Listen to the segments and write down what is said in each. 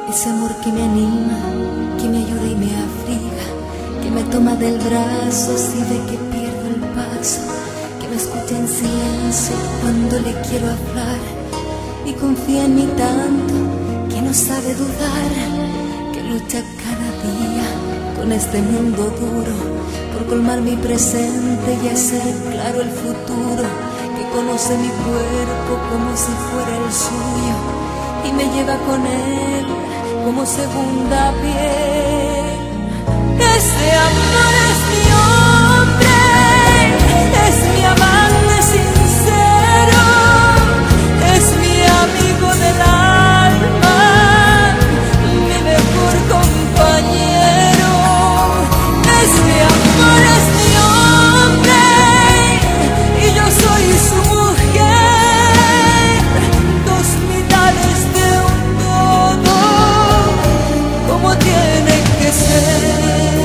Ese amor que me anima, que me ayuda y me abriga, que me toma del brazo si ve que pierdo el paso, que me escucha en silencio cuando le quiero hablar y confía en mí tanto que no sabe dudar, que lucha cada día con este mundo duro por colmar mi presente y hacer claro el futuro, que conoce mi cuerpo como si fuera el suyo y me lleva con él como segunda piel. Ese amor es mi hombre, es mi amante sincero, es mi amigo del alma, mi mejor compañero. Ese amor es mi hombre y yo soy su mujer, dos mitades de un todo, como tiene que ser.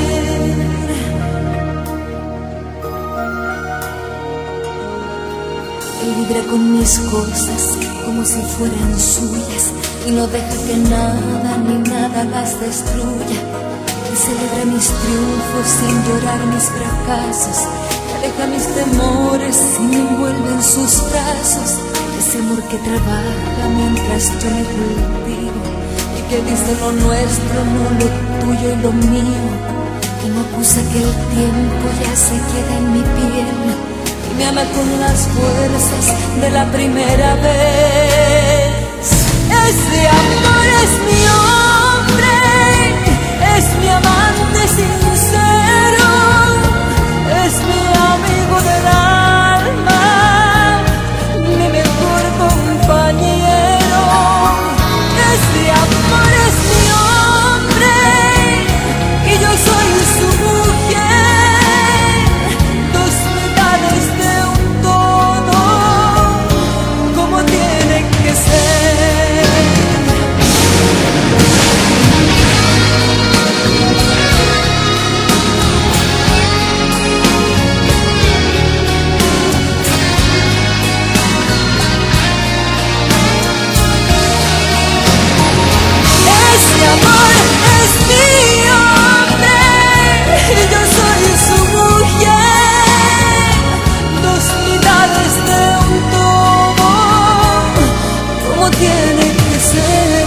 Él vibra con mis cosas como si fueran suyas y no deja que nada ni nada las destruya, y celebra mis triunfos sin llorar mis fracasos, aleja mis temores y me envuelve en sus brazos. Ese amor que trabaja mientras yo me cultivo y que dice lo nuestro, no lo tuyo y lo mío, y no acusa que el tiempo ya se queda en mi piel y me ama con las fuerzas de la primera vez. Ese amor es mi hombre, es mi amante sincero, es mi amigo del alma, mi mejor compañero. Ese amor es mi hombre y yo soy su mujer, dos mitades de un todo, como tiene que ser. Ese amor es mi hombre y yo soy su mujer, dos mitades de un todo, como tiene que ser.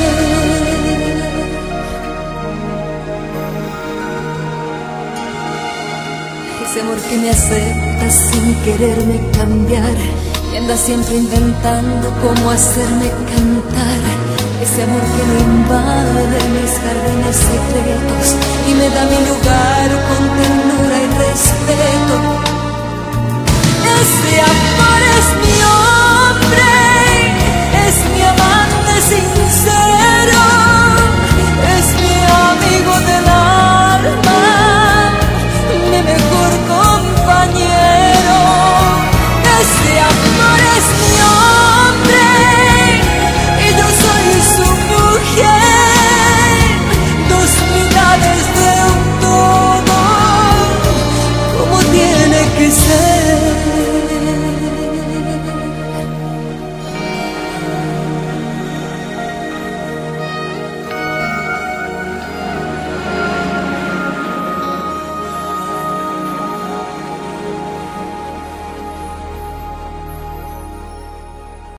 Ese amor que me acepta sin quererme cambiar y anda siempre intentando cómo hacerme cantar. Ese amor que no invade mis jardines secretos y me da mi lugar